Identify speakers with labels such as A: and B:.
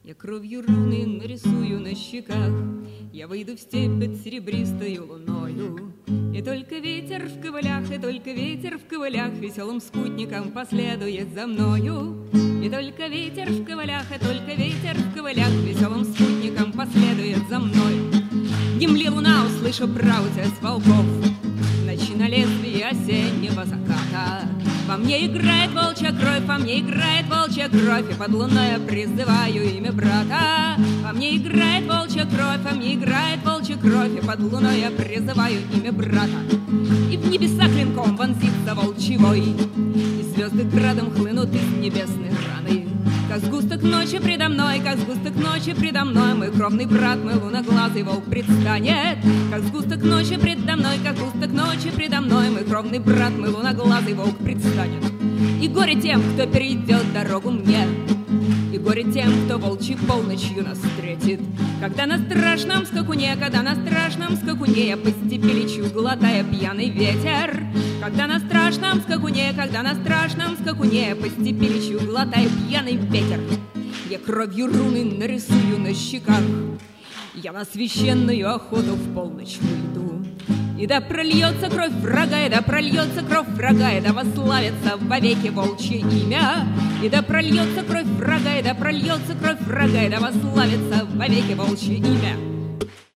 A: Я кровью руны нарисую на щеках, я выйду в степь под серебристою луною. И только ветер в ковылях, и только ветер в ковылях веселым спутником последует за мною. И только ветер в ковылях, и только ветер в ковылях веселым спутником последует за мной. Гимли луна, услыша праутец волков, ночи на лезвии осеннего заката. Во мне играет волчья кровь, во мне играет волчья кровь, и под луной я призываю имя брата. Во мне играет волчья кровь, во мне играет волчья кровь, и под луной я призываю имя брата. И в небеса клинком вонзится волчий вой, и звезды градом хлынут из небесной раны. Как сгусток ночи предо мной, как сгусток ночи предо мной, мой кровный брат, мой луноглазый волк предстанет. Как сгусток ночи предо мной, как сгусток ночи предо мной, мой кровный брат, мой луноглазый волк предстанет. И горе тем, кто перейдет дорогу мне, и горе тем, кто волчьей полночью нас встретит. Когда на страшном скакуне, когда на страшном скакуне я по степи лечу, глотая пьяный ветер. Когда на страшном скакуне, когда на страшном скакуне я по степи лечу, глотая пьяный ветер. Я кровью руны нарисую на щеках, я на священную охоту в полночь выйду. И да прольется кровь врага, и да прольется кровь врага, и да восславится вовеки волчье имя. И да прольется кровь врага, и да прольется кровь врага, и да восславится вовеки волчье имя.